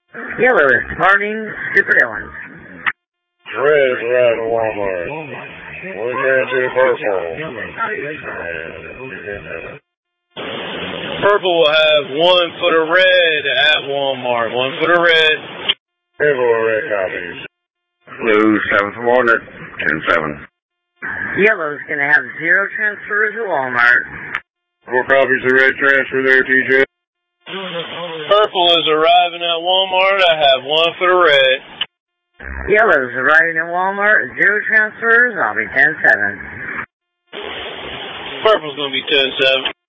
Yellow is departing Super Dillons. Red is arriving at Walmart. We're going to purple. Purple will have 1 foot of red at Walmart. 1 foot of red. Purple red copies. Blue, 7th Ward at 10-7. Yellow's going to have 0 transfers at Walmart. 4 copies of red transfer there, TJ. Purple is arriving at Walmart. I have 1 foot of red. Yellow's arriving at Walmart. 0 transfers. I'll be 10-7. Purple's going to be 10-7.